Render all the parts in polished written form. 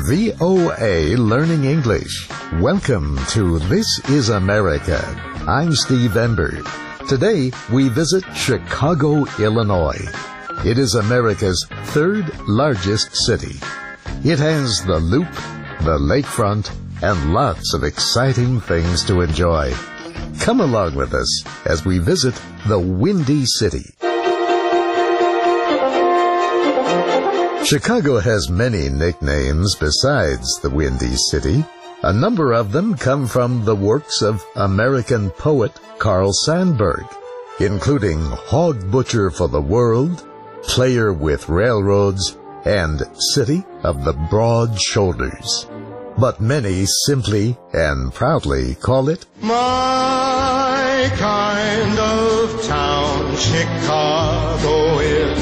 VOA Learning English. Welcome to This is America. I'm Steve Ember. Today we visit Chicago, Illinois. It is America's third largest city. It has the Loop, the lakefront, and lots of exciting things to enjoy. Come along with us as we visit the Windy City. Chicago has many nicknames besides the Windy City. A number of them come from the works of American poet Carl Sandburg, including Hog Butcher for the World, Player with Railroads, and City of the Broad Shoulders. But many simply and proudly call it my kind of town. Chicago is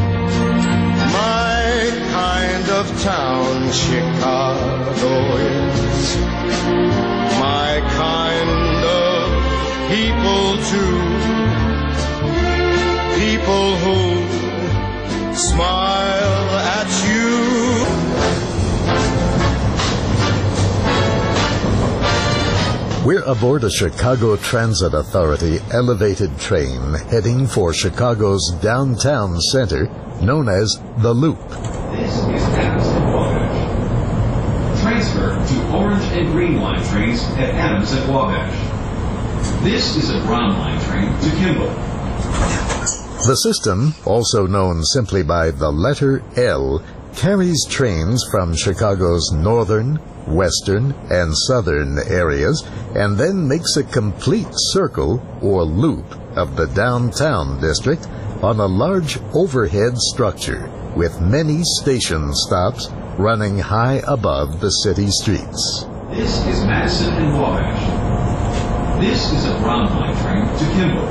my kind of town. Chicago is my kind of people too. People who smile at you. We're aboard a Chicago Transit Authority elevated train heading for Chicago's downtown center, known as the Loop. This is Adams at Wabash. Transfer to Orange and Green Line trains at Adams at Wabash. This is a Brown Line train to Kimball. The system, also known simply by the letter L, carries trains from Chicago's northern, western, and southern areas, and then makes a complete circle or loop of the downtown district on a large overhead structure with many station stops running high above the city streets. This is Madison and Wabash. This is a Brown Line train to Kimball.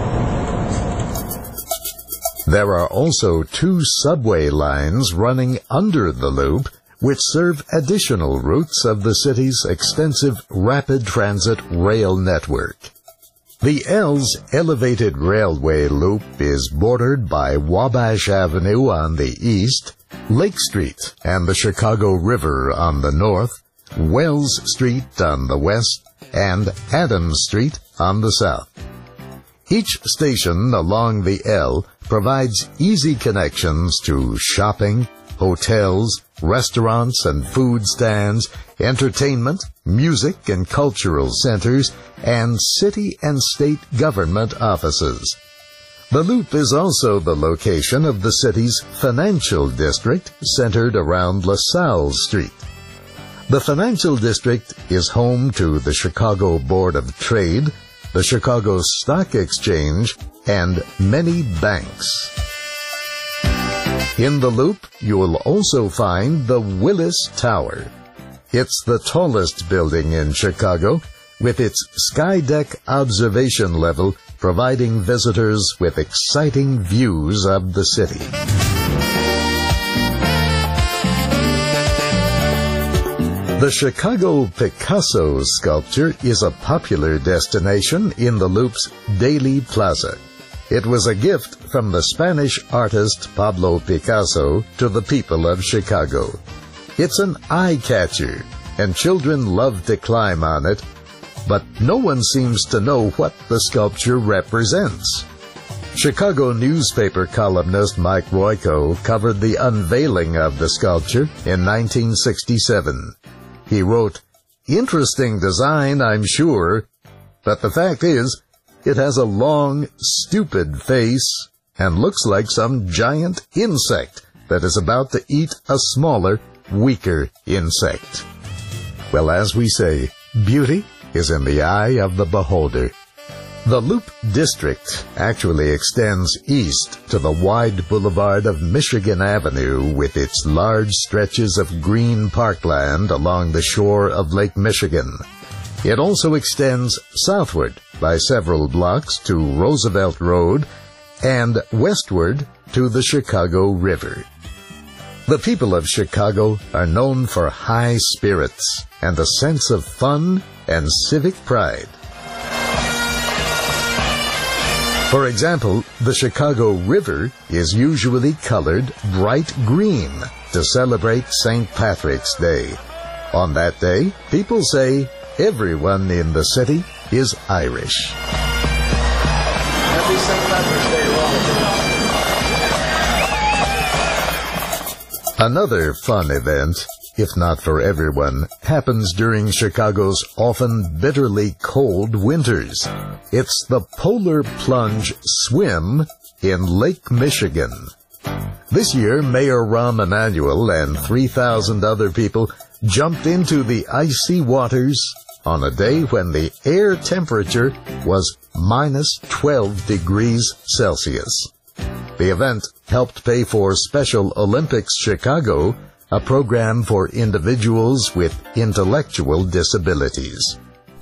There are also two subway lines running under the loop, which serve additional routes of the city's extensive rapid transit rail network. The L's elevated railway loop is bordered by Wabash Avenue on the east, Lake Street and the Chicago River on the north, Wells Street on the west, and Adams Street on the south. Each station along the L provides easy connections to shopping, hotels, restaurants and food stands, entertainment, music and cultural centers, and city and state government offices. The Loop is also the location of the city's financial district, centered around LaSalle Street. The financial district is home to the Chicago Board of Trade, the Chicago Stock Exchange, and many banks. In the Loop, you will also find the Willis Tower. It's the tallest building in Chicago, with its skydeck observation level providing visitors with exciting views of the city. The Chicago Picasso sculpture is a popular destination in the Loop's Daly Plaza. It was a gift from the Spanish artist Pablo Picasso to the people of Chicago. It's an eye-catcher, and children love to climb on it, but no one seems to know what the sculpture represents. Chicago newspaper columnist Mike Royko covered the unveiling of the sculpture in 1967. He wrote, "Interesting design, I'm sure, but the fact is, it has a long, stupid face and looks like some giant insect that is about to eat a smaller, weaker insect." Well, as we say, beauty is in the eye of the beholder. The Loop District actually extends east to the wide boulevard of Michigan Avenue with its large stretches of green parkland along the shore of Lake Michigan. It also extends southward by several blocks to Roosevelt Road and westward to the Chicago River. The people of Chicago are known for high spirits and a sense of fun and civic pride. For example, the Chicago River is usually colored bright green to celebrate St. Patrick's Day. On that day, people say everyone in the city is Irish. Happy St. Patrick's Day, Robert. Another fun event, if not for everyone, happens during Chicago's often bitterly cold winters. It's the Polar Plunge Swim in Lake Michigan. This year, Mayor Rahm Emanuel and 3,000 other people jumped into the icy waters on a day when the air temperature was minus 12 degrees Celsius. The event helped pay for Special Olympics Chicago, a program for individuals with intellectual disabilities.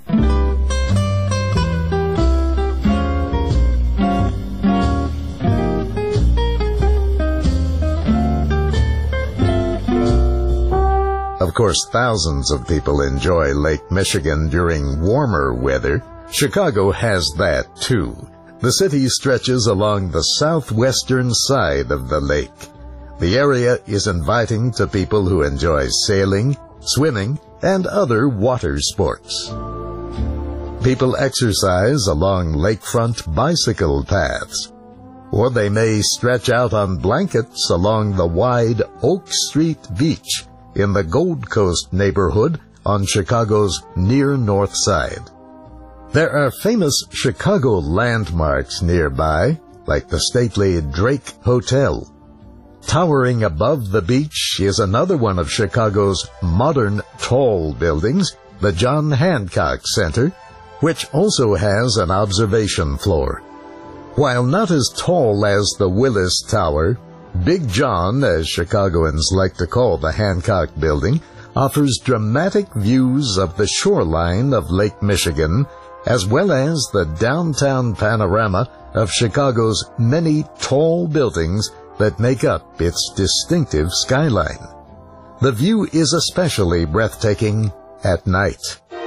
Of course, thousands of people enjoy Lake Michigan during warmer weather. Chicago has that too. The city stretches along the southwestern side of the lake. The area is inviting to people who enjoy sailing, swimming, and other water sports. People exercise along lakefront bicycle paths, or they may stretch out on blankets along the wide Oak Street Beach in the Gold Coast neighborhood on Chicago's near north side. There are famous Chicago landmarks nearby, like the stately Drake Hotel. Towering above the beach is another one of Chicago's modern tall buildings, the John Hancock Center, which also has an observation floor. While not as tall as the Willis Tower, Big John, as Chicagoans like to call the Hancock Building, offers dramatic views of the shoreline of Lake Michigan, as well as the downtown panorama of Chicago's many tall buildings that make up its distinctive skyline. The view is especially breathtaking at night.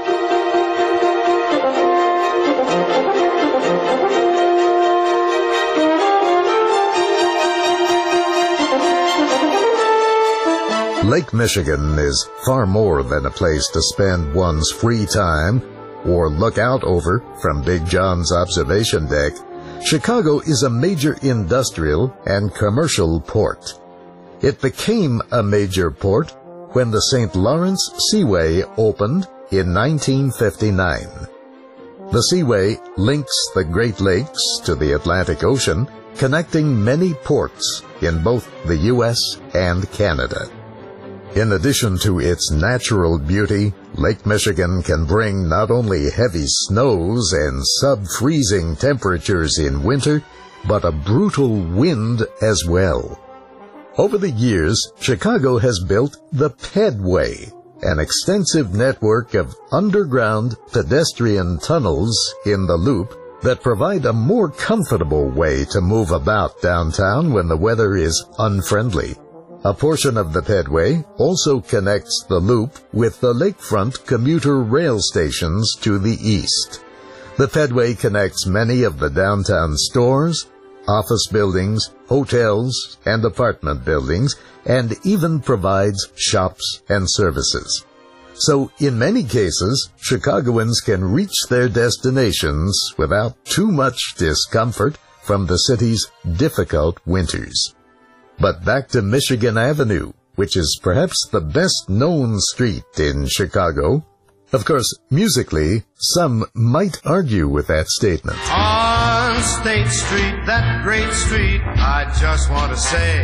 Lake Michigan is far more than a place to spend one's free time or look out over from Big John's observation deck. Chicago is a major industrial and commercial port. It became a major port when the St. Lawrence Seaway opened in 1959. The Seaway links the Great Lakes to the Atlantic Ocean, connecting many ports in both the U.S. and Canada. In addition to its natural beauty, Lake Michigan can bring not only heavy snows and sub-freezing temperatures in winter, but a brutal wind as well. Over the years, Chicago has built the Pedway, an extensive network of underground pedestrian tunnels in the Loop that provide a more comfortable way to move about downtown when the weather is unfriendly. A portion of the Pedway also connects the Loop with the lakefront commuter rail stations to the east. The Pedway connects many of the downtown stores, office buildings, hotels, and apartment buildings, and even provides shops and services. So, in many cases, Chicagoans can reach their destinations without too much discomfort from the city's difficult winters. But back to Michigan Avenue, which is perhaps the best-known street in Chicago. Of course, musically, some might argue with that statement. On State Street, that great street, I just want to say,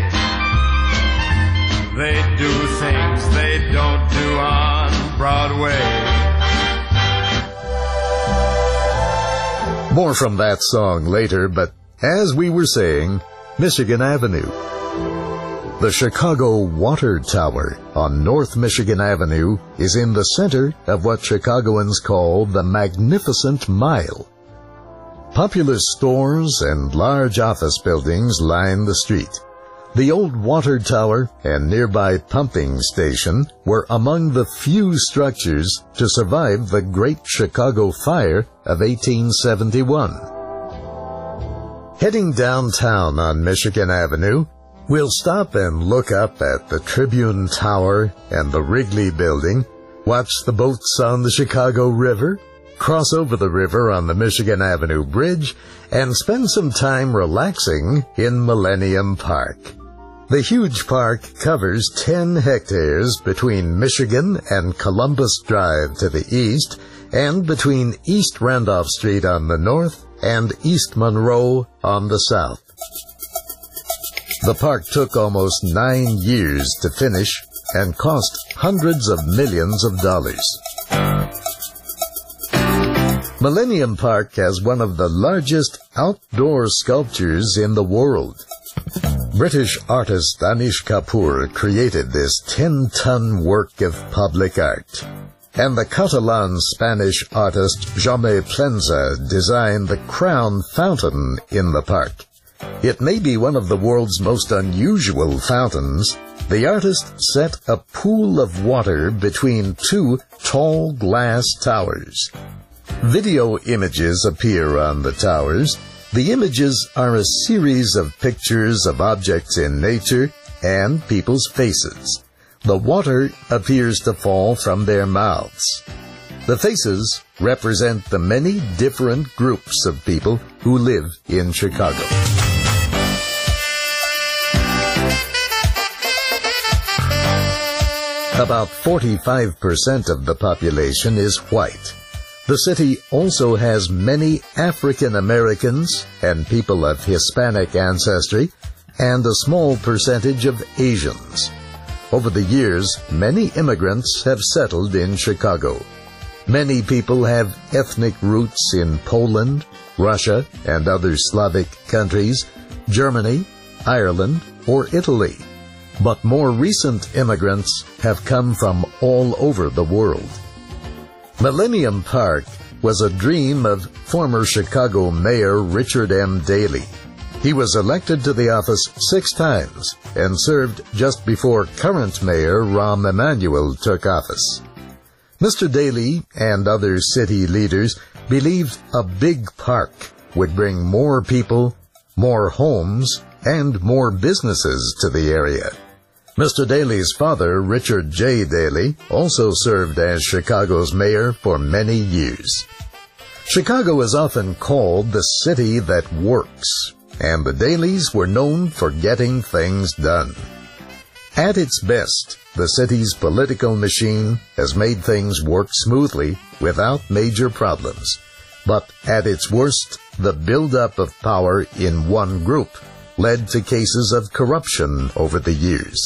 they do things they don't do on Broadway. More from that song later, but as we were saying, Michigan Avenue. The Chicago Water Tower on North Michigan Avenue is in the center of what Chicagoans call the Magnificent Mile. Popular stores and large office buildings line the street. The old water tower and nearby pumping station were among the few structures to survive the Great Chicago Fire of 1871. Heading downtown on Michigan Avenue, we'll stop and look up at the Tribune Tower and the Wrigley Building, watch the boats on the Chicago River, cross over the river on the Michigan Avenue Bridge, and spend some time relaxing in Millennium Park. The huge park covers 10 hectares between Michigan and Columbus Drive to the east, and between East Randolph Street on the north and East Monroe on the south. The park took almost 9 years to finish and cost hundreds of millions of dollars. Millennium Park has one of the largest outdoor sculptures in the world. British artist Anish Kapoor created this 10-ton work of public art, and the Catalan-Spanish artist Jaume Plensa designed the crown fountain in the park. It may be one of the world's most unusual fountains. The artist set a pool of water between 2 tall glass towers. Video images appear on the towers. The images are a series of pictures of objects in nature and people's faces. The water appears to fall from their mouths. The faces represent the many different groups of people who live in Chicago. About 45% of the population is white. The city also has many African Americans and people of Hispanic ancestry, and a small percentage of Asians. Over the years, many immigrants have settled in Chicago. Many people have ethnic roots in Poland, Russia, and other Slavic countries, Germany, Ireland, or Italy. But more recent immigrants have come from all over the world. Millennium Park was a dream of former Chicago Mayor Richard M. Daley. He was elected to the office 6 times and served just before current Mayor Rahm Emanuel took office. Mr. Daley and other city leaders believed a big park would bring more people, more homes, and more businesses to the area. Mr. Daley's father, Richard J. Daley, also served as Chicago's mayor for many years. Chicago is often called the city that works, and the Daleys were known for getting things done. At its best, the city's political machine has made things work smoothly without major problems. But at its worst, the buildup of power in one group led to cases of corruption over the years.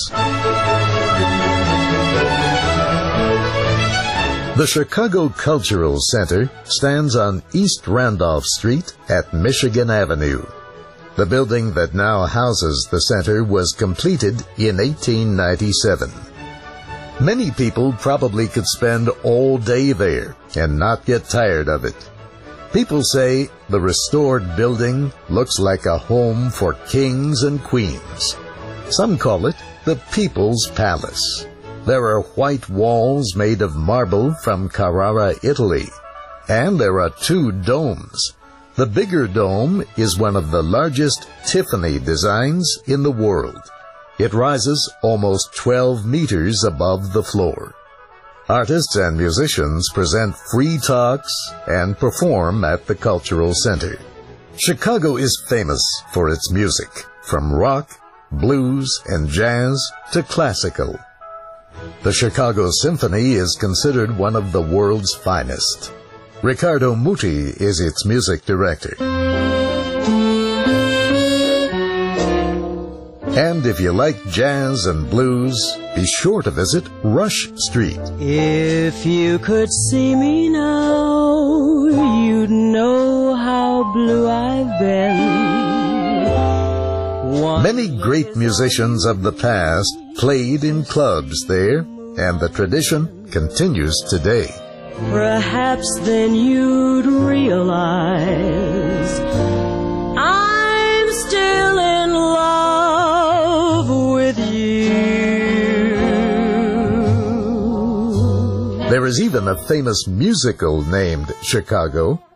The Chicago Cultural Center stands on East Randolph Street at Michigan Avenue. The building that now houses the center was completed in 1897. Many people probably could spend all day there and not get tired of it. People say the restored building looks like a home for kings and queens. Some call it the People's Palace. There are white walls made of marble from Carrara, Italy, and there are 2 domes. The bigger dome is one of the largest Tiffany designs in the world. It rises almost 12 meters above the floor. Artists and musicians present free talks and perform at the Cultural Center. Chicago is famous for its music, from rock, blues, and jazz to classical. The Chicago Symphony is considered one of the world's finest. Riccardo Muti is its music director. And if you like jazz and blues, be sure to visit Rush Street. If you could see me now, you'd know how blue I've been. Many great musicians of the past played in clubs there, and the tradition continues today. Perhaps then you'd realize I'm still in love with you. There is even a famous musical named Chicago.